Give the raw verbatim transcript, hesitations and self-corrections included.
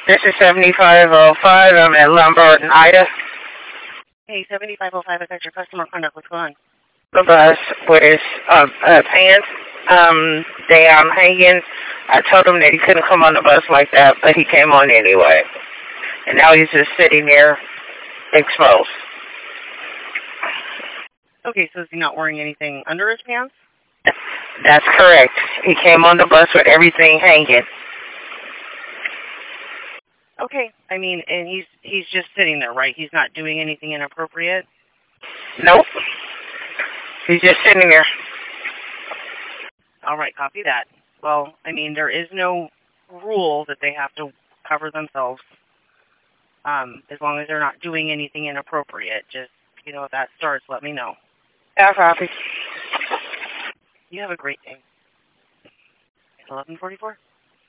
This is seventy-five oh five. I'm at Lombard and Ida. Hey, seventy-five oh five, I got your customer conduct. What's going on? The bus with his uh, uh, pants um, down, hanging. I told him that he couldn't come on the bus like that, but he came on anyway. And now he's just sitting there exposed. Okay, so is he not wearing anything under his pants? That's correct. He came on the bus with everything hanging. Okay, I mean, and he's he's just sitting there, right? He's not doing anything inappropriate? Nope. He's just sitting there. All right, copy that. Well, I mean, there is no rule that they have to cover themselves um, as long as they're not doing anything inappropriate. Just, you know, if that starts, let me know. Yeah, copy. You have a great day. eleven forty-four?